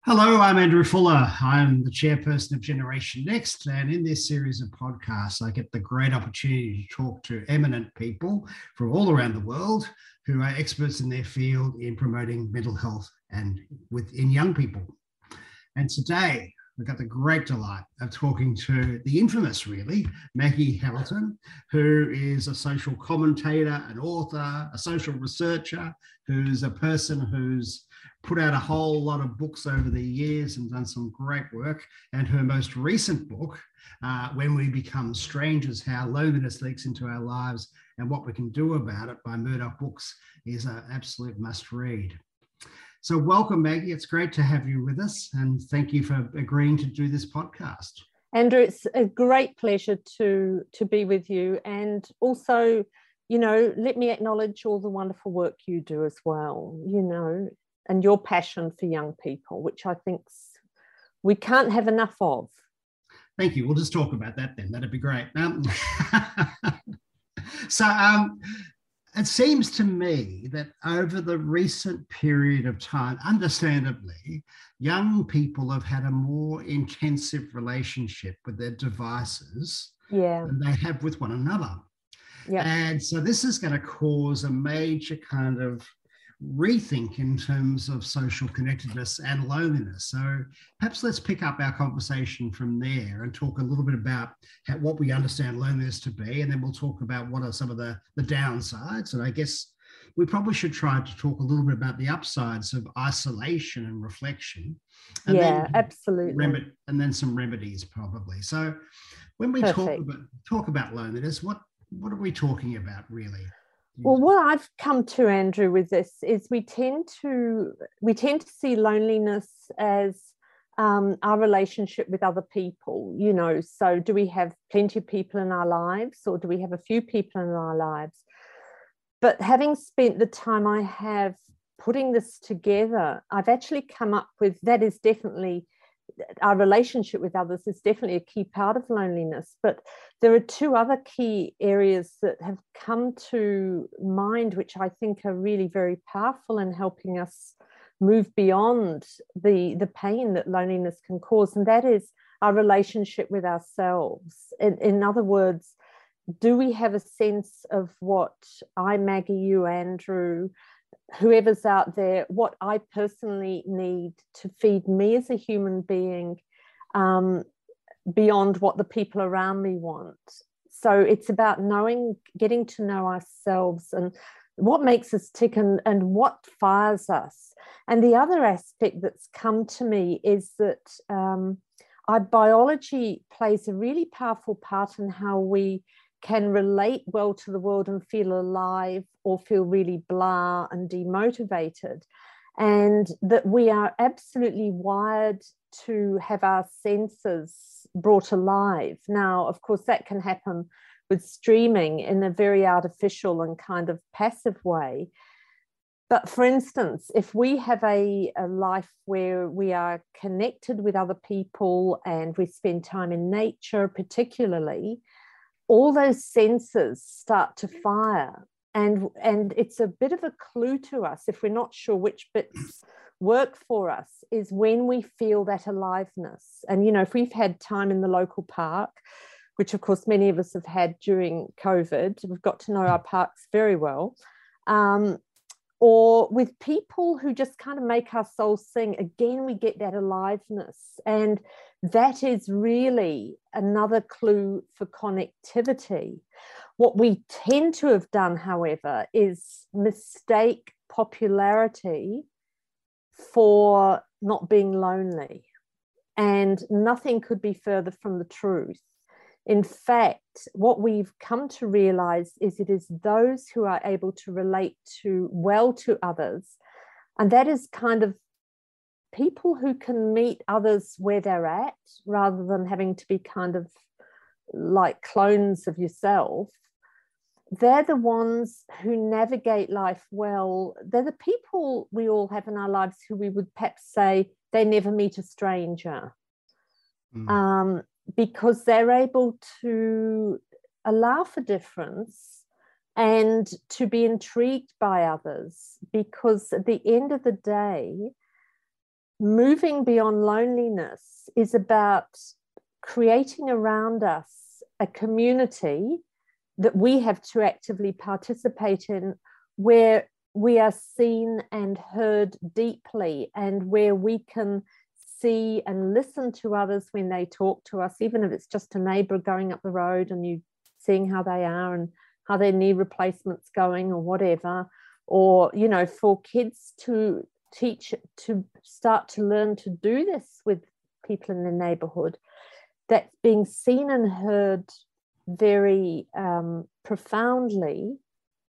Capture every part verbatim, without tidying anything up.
Hello, I'm Andrew Fuller. I'm the chairperson of Generation Next, and in this series of podcasts, I get the great opportunity to talk to eminent people from all around the world who are experts in their field in promoting mental health and within young people. And today, we've got the great delight of talking to the infamous, really, Maggie Hamilton, who is a social commentator, an author, a social researcher, who's a person who's put out a whole lot of books over the years and done some great work. And her most recent book, uh, When We Become Strangers, How Loneliness Leaks into Our Lives and What We Can Do About It by Murdoch Books, is an absolute must read. So welcome, Maggie. It's great to have you with us. And thank you for agreeing to do this podcast. Andrew, it's a great pleasure to, to be with you. And also, you know, let me acknowledge all the wonderful work you do as well, you know, and your passion for young people, which I think we can't have enough of. Thank you. We'll just talk about that then. That'd be great. Um, so um, it seems to me that over the recent period of time, understandably, young people have had a more intensive relationship with their devices yeah. than they have with one another. Yeah. And so this is going to cause a major kind of rethink in terms of social connectedness and loneliness. So perhaps let's pick up our conversation from there and talk a little bit about how, what we understand loneliness to be, and then we'll talk about what are some of the, the downsides. And I guess we probably should try to talk a little bit about the upsides of isolation and reflection. And yeah, then absolutely. Rem- and then some remedies probably. So when we Perfect. talk about talk about loneliness, what what are we talking about really? Well, what I've come to, Andrew, with this is we tend to we tend to see loneliness as um, our relationship with other people. You know, so do we have plenty of people in our lives, or do we have a few people in our lives? But having spent the time I have putting this together, I've actually come up with that is definitely our relationship with others is definitely a key part of loneliness. But there are two other key areas that have come to mind, which I think are really very powerful in helping us move beyond the, the pain that loneliness can cause. And that is our relationship with ourselves. In, in other words, do we have a sense of what I, Maggie, you, Andrew, whoever's out there, what I personally need to feed me as a human being um, beyond what the people around me want. So it's about knowing, getting to know ourselves and what makes us tick and, and what fires us. And the other aspect that's come to me is that um, our biology plays a really powerful part in how we can relate well to the world and feel alive, or feel really blah and demotivated, and that we are absolutely wired to have our senses brought alive. Now, of course, that can happen with streaming in a very artificial and kind of passive way. But for instance, if we have a, a life where we are connected with other people and we spend time in nature particularly, all those senses start to fire. And, and it's a bit of a clue to us, if we're not sure which bits work for us, is when we feel that aliveness. And, you know, if we've had time in the local park, which of course many of us have had during COVID, we've got to know our parks very well, um, or with people who just kind of make our souls sing, again, we get that aliveness. And that is really another clue for connectivity. What we tend to have done, however, is mistake popularity for not being lonely. And nothing could be further from the truth. In fact, what we've come to realize is it is those who are able to relate to well to others, and that is kind of people who can meet others where they're at, rather than having to be kind of like clones of yourself. They're the ones who navigate life well. They're the people we all have in our lives who we would perhaps say they never meet a stranger. Mm. Um, because they're able to allow for difference and to be intrigued by others, because at the end of the day, moving beyond loneliness is about creating around us a community that we have to actively participate in, where we are seen and heard deeply, and where we can see and listen to others when they talk to us, even if it's just a neighbour going up the road and you seeing how they are and how their knee replacement's going or whatever. Or, you know, for kids to teach, to start to learn to do this with people in their neighbourhood, that being seen and heard very um, profoundly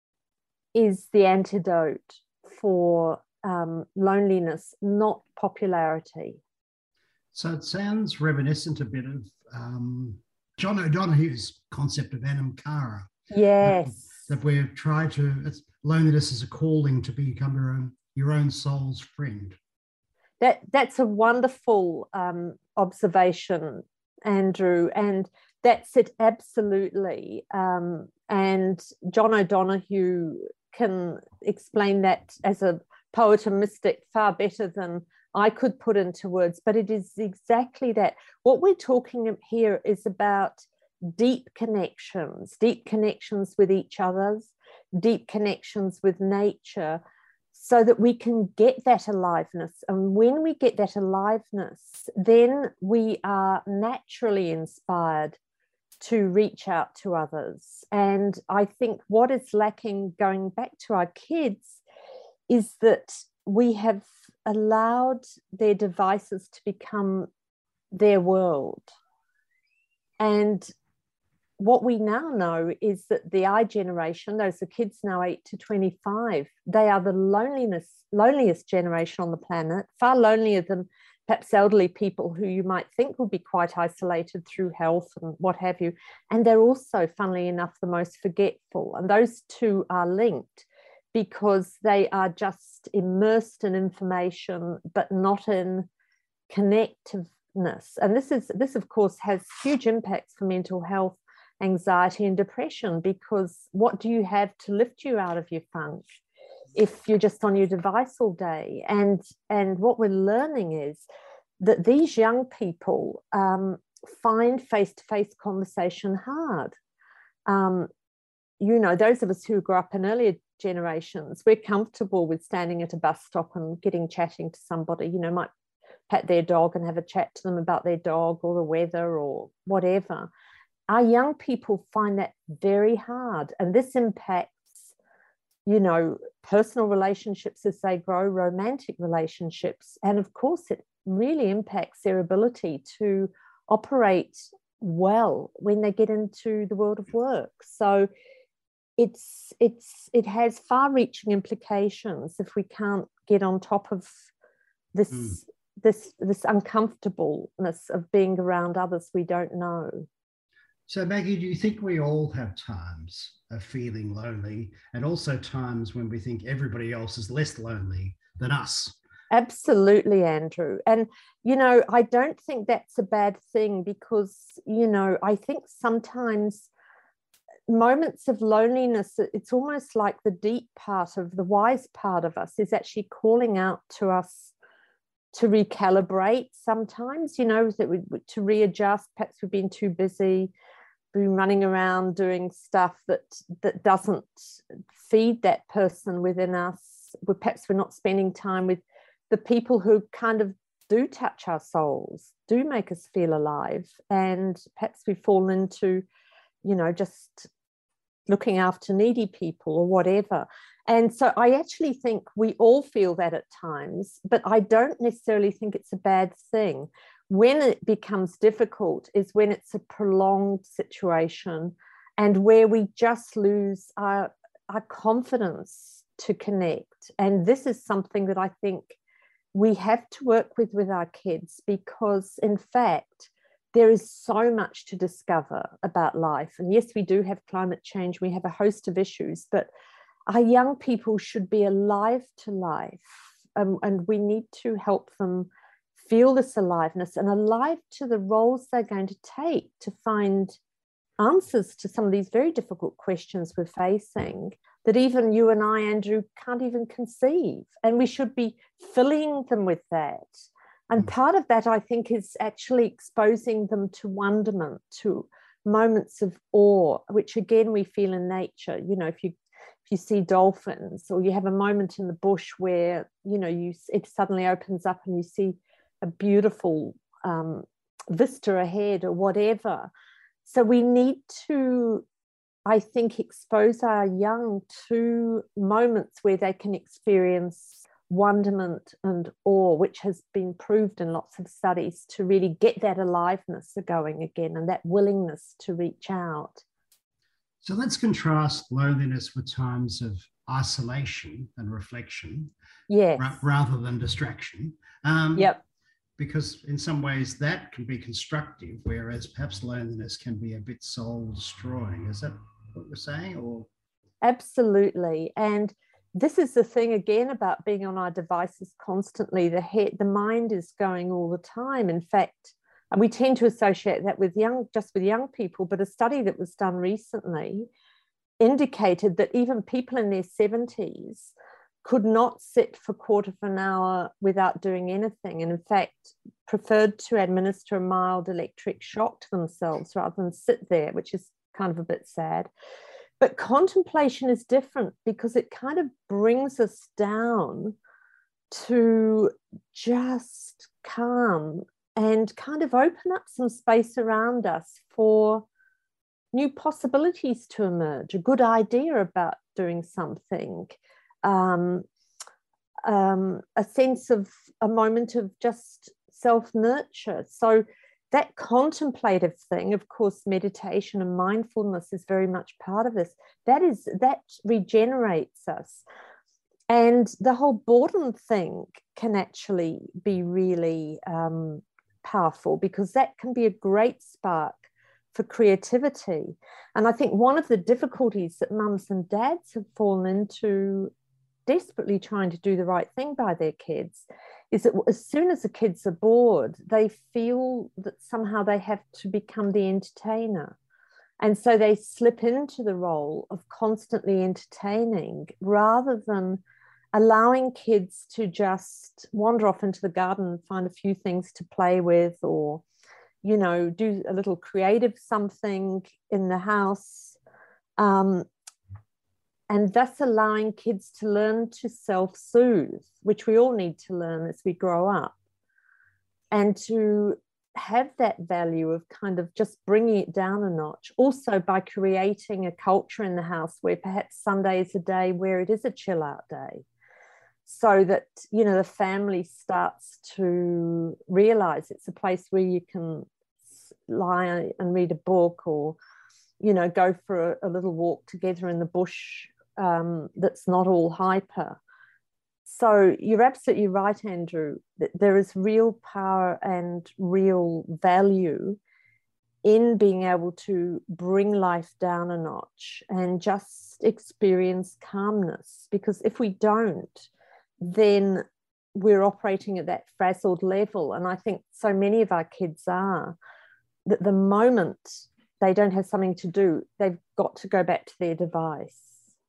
is the antidote for um, loneliness, not popularity. So it sounds reminiscent a bit of um, John O'Donohue's concept of Anam Cara. Yes. That, that we're trying to, it's, loneliness is a calling to become your own, your own soul's friend. That, that's a wonderful um, observation, Andrew, and that's it, absolutely. Um, and John O'Donohue can explain that as a poet and mystic far better than I could put into words, but it is exactly that. What we're talking here is about deep connections, deep connections with each other's, deep connections with nature, so that we can get that aliveness. And when we get that aliveness, then we are naturally inspired to reach out to others. And I think what is lacking, going back to our kids, is that we have allowed their devices to become their world. And what we now know is that the I generation, those are kids now eight to twenty-five, they are the loneliness, loneliest generation on the planet, far lonelier than perhaps elderly people who you might think will be quite isolated through health and what have you. And they're also, funnily enough, the most forgetful. And those two are linked because they are just immersed in information, but not in connectiveness. And this is, this of course has huge impacts for mental health, anxiety and depression, because what do you have to lift you out of your funk if you're just on your device all day? And, and what we're learning is that these young people um, find face-to-face conversation hard. Um, you know, those of us who grew up in earlier generations, we're comfortable with standing at a bus stop and getting chatting to somebody, you know, might pat their dog and have a chat to them about their dog or the weather or whatever. Our young people find that very hard. And this impacts, you know, personal relationships as they grow, romantic relationships. And of course, it really impacts their ability to operate well when they get into the world of work. So it's, it's, it has far-reaching implications if we can't get on top of this, mm. this, this uncomfortableness of being around others we don't know. So Maggie, do you think we all have times of feeling lonely, and also times when we think everybody else is less lonely than us? Absolutely, Andrew. And, you know, I don't think that's a bad thing because, you know, I think sometimes moments of loneliness, it's almost like the deep part of the wise part of us is actually calling out to us to recalibrate sometimes, you know, that we, to readjust. Perhaps we've been too busy, been running around doing stuff that that doesn't feed that person within us. We're, perhaps we're not spending time with the people who kind of do touch our souls, do make us feel alive. And perhaps we fall into, you know, just looking after needy people or whatever. And so I actually think we all feel that at times, but I don't necessarily think it's a bad thing. When it becomes difficult is when it's a prolonged situation and where we just lose our, our confidence to connect. And this is something that I think we have to work with with our kids, because in fact, there is so much to discover about life. And yes, we do have climate change, we have a host of issues, but our young people should be alive to life. Um, and we need to help them feel this aliveness and alive to the roles they're going to take to find answers to some of these very difficult questions we're facing that even you and I, Andrew, can't even conceive. And we should be filling them with that. And part of that, I think, is actually exposing them to wonderment, to moments of awe, which again we feel in nature. You know, if you if you see dolphins, or you have a moment in the bush where, you know, you it suddenly opens up and you see a beautiful um, vista ahead or whatever. So we need to, I think, expose our young to moments where they can experience wonderment and awe, which has been proved in lots of studies to really get that aliveness going again and that willingness to reach out. So let's contrast loneliness with times of isolation and reflection, yes, ra- rather than distraction. Um, yep. Because in some ways that can be constructive, whereas perhaps loneliness can be a bit soul destroying. Is that what we're saying? Or absolutely. And this is the thing again about being on our devices constantly. The head, the mind is going all the time. In fact, and we tend to associate that with young, just with young people, but a study that was done recently indicated that even people in their seventies could not sit for a quarter of an hour without doing anything, and in fact preferred to administer a mild electric shock to themselves rather than sit there, which is kind of a bit sad. But contemplation is different because it kind of brings us down to just calm and kind of open up some space around us for new possibilities to emerge, a good idea about doing something, um, um, a sense of a moment of just self-nurture. So that contemplative thing, of course, meditation and mindfulness is very much part of this. That is, that regenerates us. And the whole boredom thing can actually be really um, powerful, because that can be a great spark for creativity. And I think one of the difficulties that mums and dads have fallen into, desperately trying to do the right thing by their kids, is that as soon as the kids are bored, they feel that somehow they have to become the entertainer. And so they slip into the role of constantly entertaining rather than allowing kids to just wander off into the garden and find a few things to play with, or, you know, do a little creative something in the house. Um, and thus allowing kids to learn to self-soothe, which we all need to learn as we grow up, and to have that value of kind of just bringing it down a notch, also by creating a culture in the house where perhaps Sunday is a day where it is a chill out day, so that, you know, the family starts to realize it's a place where you can lie and read a book, or, you know, go for a, a little walk together in the bush um, that's not all hyper. So you're absolutely right, Andrew, that there is real power and real value in being able to bring life down a notch and just experience calmness. Because if we don't, then we're operating at that frazzled level. And I think so many of our kids are, that the moment they don't have something to do, they've got to go back to their device.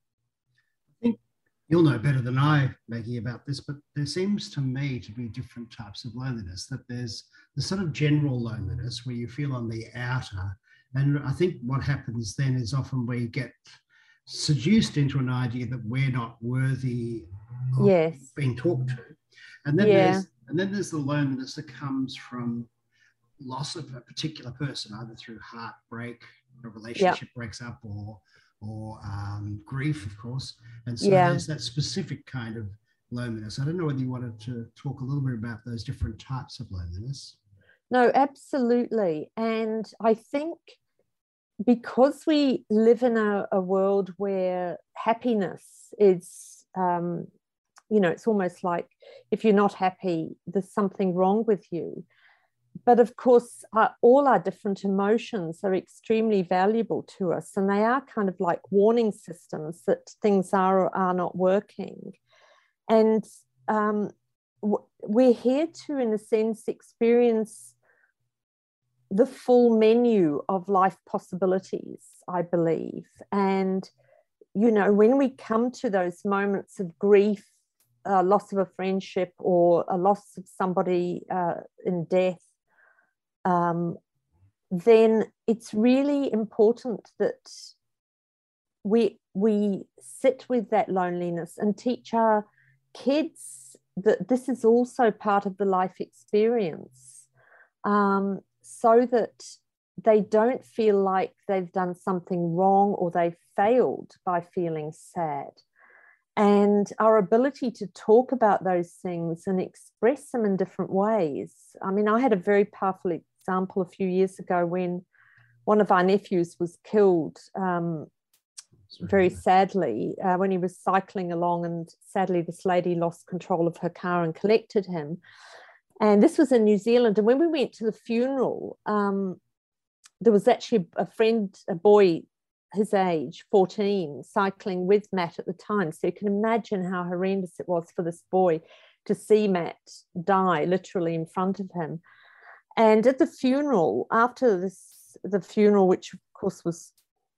I think you'll know better than I, Maggie, about this, but there seems to me to be different types of loneliness. That there's the sort of general loneliness where you feel on the outer, and I think what happens then is often we get seduced into an idea that we're not worthy of yes. being talked to, and then yeah. there's and then there's the loneliness that comes from loss of a particular person, either through heartbreak, a relationship yep. breaks up, or or um, grief, of course. And so yeah. there's that specific kind of loneliness. I don't know whether you wanted to talk a little bit about those different types of loneliness. No, absolutely. And I think because we live in a, a world where happiness is, um, you know, it's almost like if you're not happy, there's something wrong with you. But of course, uh, all our different emotions are extremely valuable to us, and they are kind of like warning systems that things are or are not working. And um, w- we're here to, in a sense, experience the full menu of life possibilities, I believe. And, you know, when we come to those moments of grief, a loss of a friendship or a loss of somebody uh, in death, um, then it's really important that we we sit with that loneliness and teach our kids that this is also part of the life experience, um, so that they don't feel like they've done something wrong or they've failed by feeling sad. And our ability to talk about those things and express them in different ways. I mean, I had a very powerful example a few years ago when one of our nephews was killed um, very sadly uh, when he was cycling along, and sadly this lady lost control of her car and collected him. And this was in New Zealand. And when we went to the funeral, um, there was actually a friend, a boy his age, fourteen, cycling with Matt at the time. So you can imagine how horrendous it was for this boy to see Matt die literally in front of him. And at the funeral, after this, the funeral, which of course was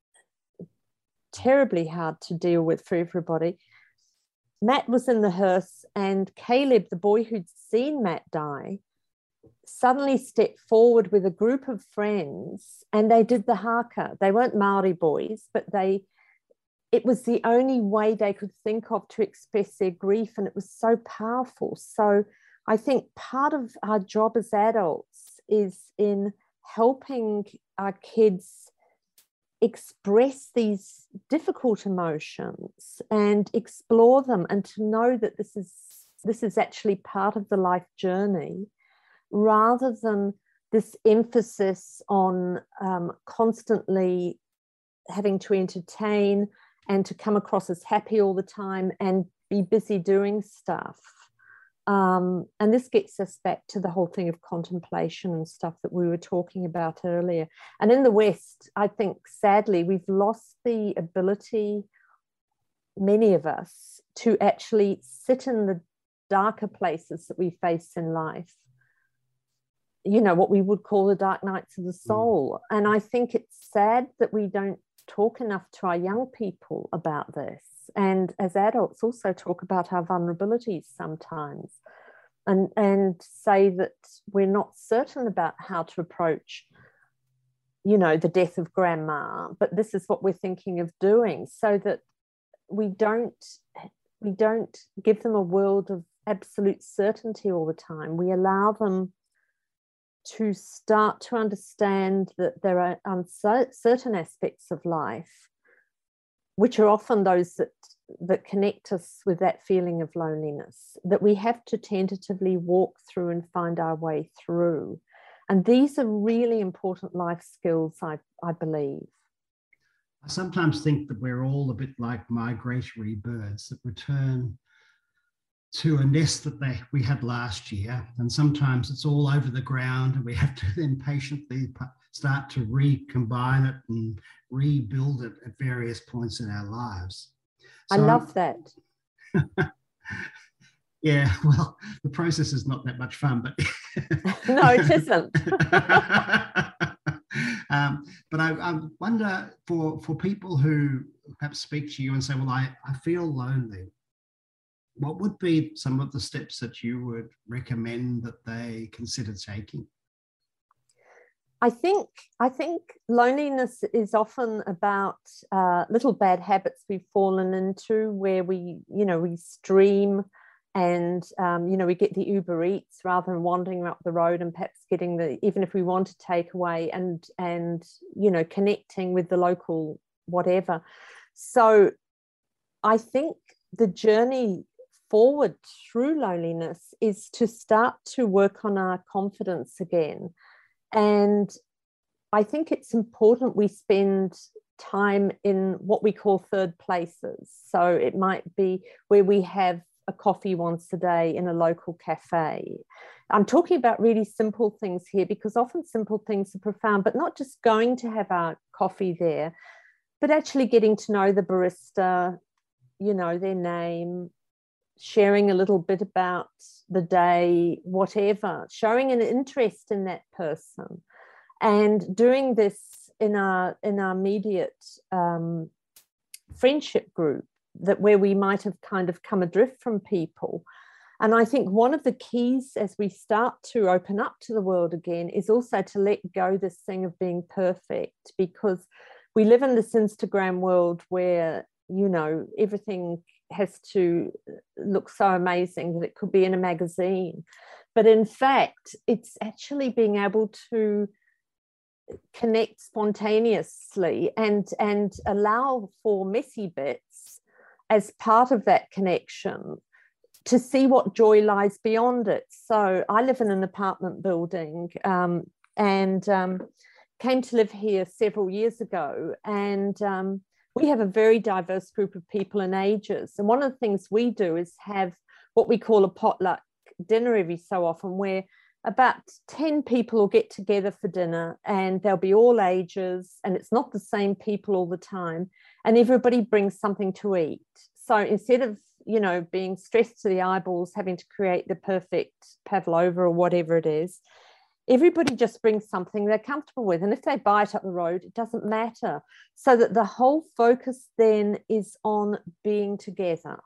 terribly hard to deal with for everybody, Matt was in the hearse, and Caleb, the boy who'd seen Matt die, suddenly stepped forward with a group of friends, and they did the haka. They weren't Maori boys, but they it was the only way they could think of to express their grief, and it was so powerful. So I think part of our job as adults is in helping our kids express these difficult emotions and explore them, and to know that this is this is actually part of the life journey, rather than this emphasis on um, constantly having to entertain and to come across as happy all the time and be busy doing stuff. Um, and this gets us back to the whole thing of contemplation and stuff that we were talking about earlier. And in the West, I think, sadly, we've lost the ability, many of us, to actually sit in the darker places that we face in life. You know, what we would call the dark nights of the soul. Mm. And I think it's sad that we don't talk enough to our young people about this. And as adults also talk about our vulnerabilities sometimes, and, and say that we're not certain about how to approach, you know, the death of grandma, but this is what we're thinking of doing, so that we don't, we don't give them a world of absolute certainty all the time. We allow them to start to understand that there are uncertain aspects of life, which are often those that, that connect us with that feeling of loneliness, that we have to tentatively walk through and find our way through. And these are really important life skills, I, I believe. I sometimes think that we're all a bit like migratory birds that return to a nest that they, we had last year, and sometimes it's all over the ground, and we have to then patiently start to recombine it and rebuild it at various points in our lives. So, I love that. Yeah, well, the process is not that much fun, but no, it isn't. um, but I, I wonder for for people who perhaps speak to you and say, "Well, I I feel lonely." What would be some of the steps that you would recommend that they consider taking? I think I think loneliness is often about uh, little bad habits we've fallen into, where we, you know, we stream, and um, you know, we get the Uber Eats rather than wandering up the road and perhaps getting the, even if we want to take away, and and you know, connecting with the local whatever. So I think the journey forward through loneliness is to start to work on our confidence again. And I think it's important we spend time in what we call third places. So it might be where we have a coffee once a day in a local cafe. I'm talking about really simple things here, because often simple things are profound, but not just going to have our coffee there, but actually getting to know the barista, you know, their name, sharing a little bit about the day, whatever, showing an interest in that person, and doing this in our in our immediate um, friendship group, that where we might have kind of come adrift from people. And I think one of the keys as we start to open up to the world again is also to let go this thing of being perfect, because we live in this Instagram world where, you know, everything has to look so amazing that it could be in a magazine. But in fact, it's actually being able to connect spontaneously and, and allow for messy bits as part of that connection, to see what joy lies beyond it. So I live in an apartment building um, and um, came to live here several years ago. And um, we have a very diverse group of people and ages. And one of the things we do is have what we call a potluck dinner every so often, where about ten people will get together for dinner, and they'll be all ages, and it's not the same people all the time. And everybody brings something to eat. So instead of, you know, being stressed to the eyeballs, having to create the perfect pavlova or whatever it is, everybody just brings something they're comfortable with. And if they buy it up the road, it doesn't matter. So that the whole focus then is on being together.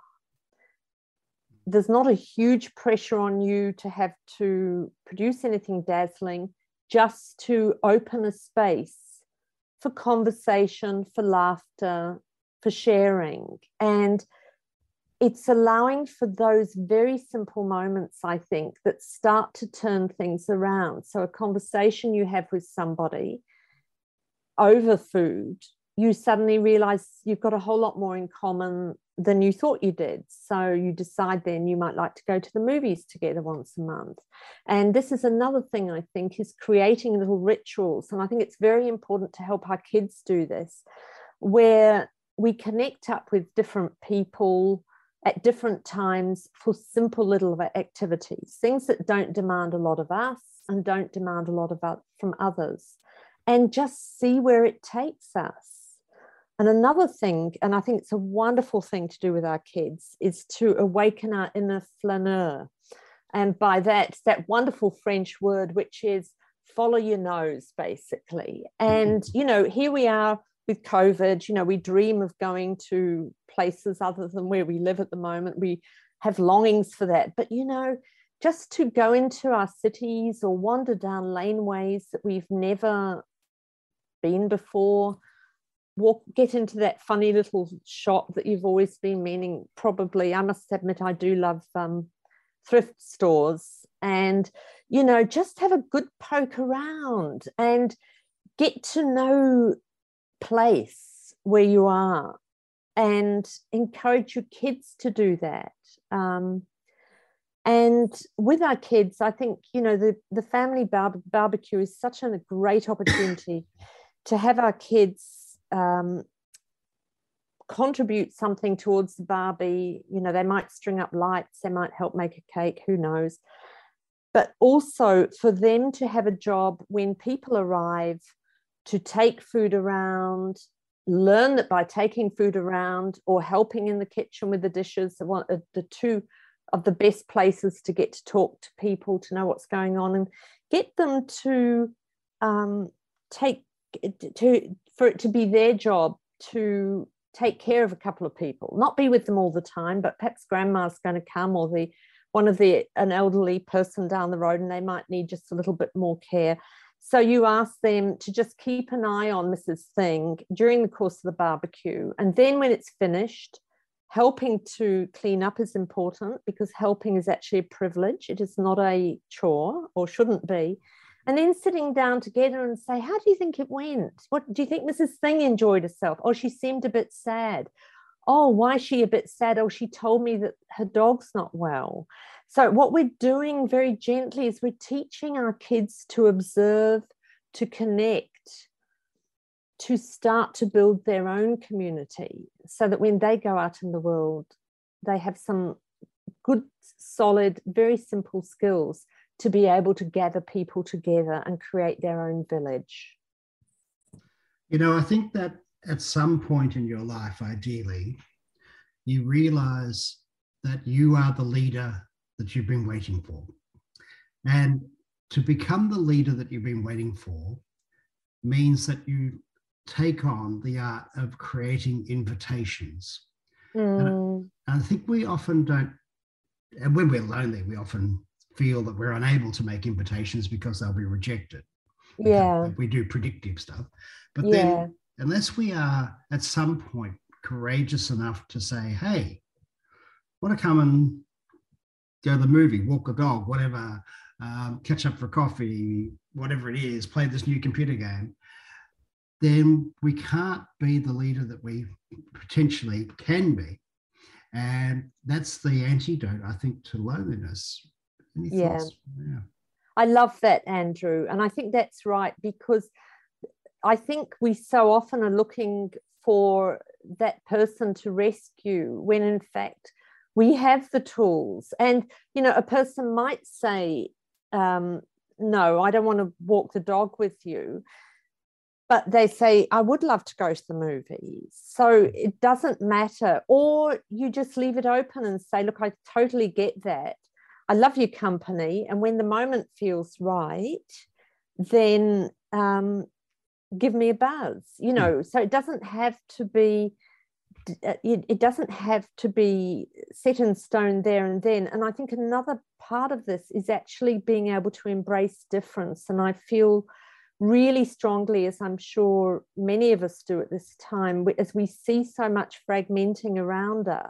There's not a huge pressure on you to have to produce anything dazzling, just to open a space for conversation, for laughter, for sharing. And it's allowing for those very simple moments, I think, that start to turn things around. So a conversation you have with somebody over food, you suddenly realize you've got a whole lot more in common than you thought you did. So you decide then you might like to go to the movies together once a month. And this is another thing, I think, is creating little rituals. And I think it's very important to help our kids do this, where we connect up with different people at different times for simple little activities, things that don't demand a lot of us and don't demand a lot of us from others, and just see where it takes us. And another thing, and I think it's a wonderful thing to do with our kids, is to awaken our inner flaneur. And by that, that wonderful French word, which is follow your nose, basically. And, you know, here we are with COVID, you know, we dream of going to places other than where we live at the moment. We have longings for that. But, you know, just to go into our cities or wander down laneways that we've never been before, walk, get into that funny little shop that you've always been meaning, probably, I must admit, I do love um, thrift stores, and, you know, just have a good poke around and get to know place where you are, and encourage your kids to do that. Um, and with our kids, I think, you know, the, the family bar- barbecue is such a great opportunity to have our kids um, contribute something towards the barbie. You know, they might string up lights, they might help make a cake, who knows. But also for them to have a job when people arrive, to take food around, learn that by taking food around or helping in the kitchen with the dishes, the, one, the two of the best places to get to talk to people, to know what's going on, and get them to um, take, to for it to be their job to take care of a couple of people, not be with them all the time, but perhaps grandma's going to come, or the one of the an elderly person down the road, and they might need just a little bit more care. So you ask them to just keep an eye on Missus Thing during the course of the barbecue. And then when it's finished, helping to clean up is important, because helping is actually a privilege. It is not a chore, or shouldn't be. And then sitting down together and say, how do you think it went? What do you think Missus Thing enjoyed herself? Oh, she seemed a bit sad. Oh, why is she a bit sad? Oh, she told me that her dog's not well. So what we're doing very gently is we're teaching our kids to observe, to connect, to start to build their own community, so that when they go out in the world, they have some good, solid, very simple skills to be able to gather people together and create their own village. You know, I think that at some point in your life, ideally, you realize that you are the leader that you've been waiting for. And to become the leader that you've been waiting for means that you take on the art of creating invitations. Mm. And I think we often don't, and when we're lonely, we often feel that we're unable to make invitations because they'll be rejected. Yeah. We do predictive stuff. But yeah. then, unless we are at some point courageous enough to say, hey, want to come and go to the movie, walk the dog, whatever, um, catch up for coffee, whatever it is, play this new computer game, then we can't be the leader that we potentially can be. And that's the antidote, I think, to loneliness. Any yeah. thoughts? Yeah. I love that, Andrew. And I think that's right, because I think we so often are looking for that person to rescue when in fact we have the tools. And, you know, a person might say, um, no, I don't want to walk the dog with you. But they say, I would love to go to the movies. So it doesn't matter. Or you just leave it open and say, look, I totally get that. I love your company. And when the moment feels right, then um, give me a buzz, you know. So it doesn't have to be, it, it doesn't have to be set in stone there and then. And I think another part of this is actually being able to embrace difference. And I feel really strongly, as I'm sure many of us do at this time, as we see so much fragmenting around us,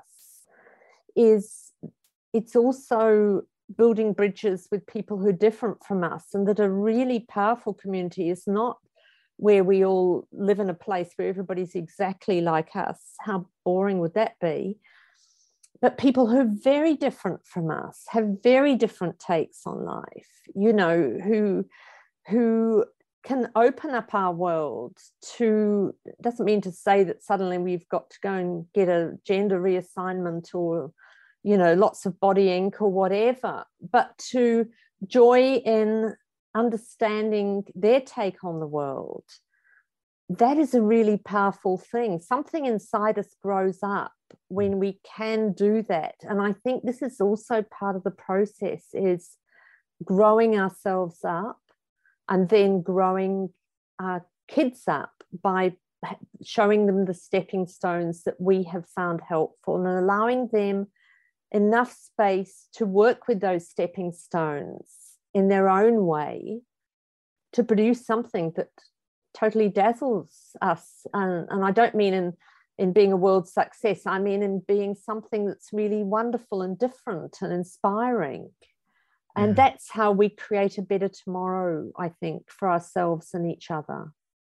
is it's also building bridges with people who are different from us, and that a really powerful community is not where we all live in a place where everybody's exactly like us. How boring would that be? But people who are very different from us, have very different takes on life, you know, who who can open up our world to, doesn't mean to say that suddenly we've got to go and get a gender reassignment or, you know, lots of body ink or whatever, but to joy in understanding their take on the world. That is a really powerful thing. Something inside us grows up when we can do that. And I think this is also part of the process, is growing ourselves up and then growing our kids up by showing them the stepping stones that we have found helpful and allowing them enough space to work with those stepping stones in their own way to produce something that totally dazzles us. And, and I don't mean in, in being a world success, I mean in being something that's really wonderful and different and inspiring. And yeah. That's how we create a better tomorrow, I think, for ourselves and each other.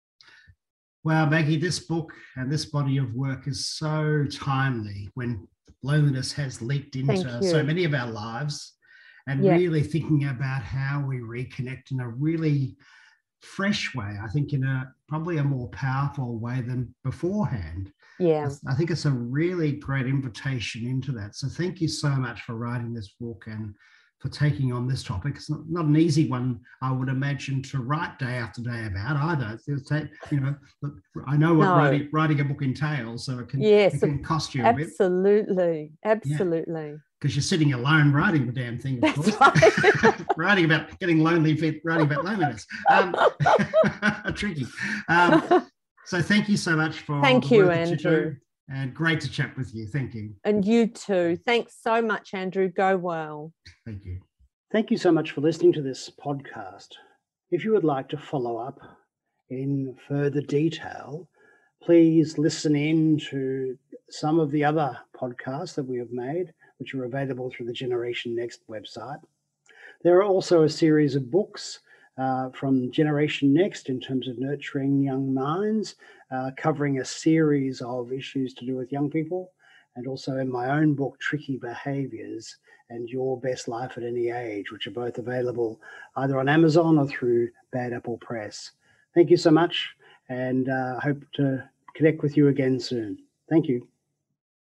Wow, Maggie, this book and this body of work is so timely when loneliness has leaked into so many of our lives, and yeah. really thinking about how we reconnect in a really fresh way, I think in a probably a more powerful way than beforehand. Yeah. I think it's a really great invitation into that. So thank you so much for writing this book and for taking on this topic. It's not, not an easy one, I would imagine, to write day after day about either. It'll take, you know, I know what no. writing, writing a book entails, so it can, yes, it can cost you a absolutely, bit. Absolutely. Yeah. Because you're sitting alone writing the damn thing, of That's course. Right. Writing about getting lonely, writing about loneliness. Um, tricky. Um, so thank you so much for Thank the you, work that Andrew. you do, and great to chat with you. Thank you. And you too. Thanks so much, Andrew. Go well. Thank you. Thank you so much for listening to this podcast. If you would like to follow up in further detail, please listen in to some of the other podcasts that we have made, which are available through the Generation Next website. There are also a series of books uh, from Generation Next in terms of nurturing young minds, uh, covering a series of issues to do with young people, and also in my own book, Tricky Behaviours and Your Best Life at Any Age, which are both available either on Amazon or through Bad Apple Press. Thank you so much, and I uh, hope to connect with you again soon. Thank you.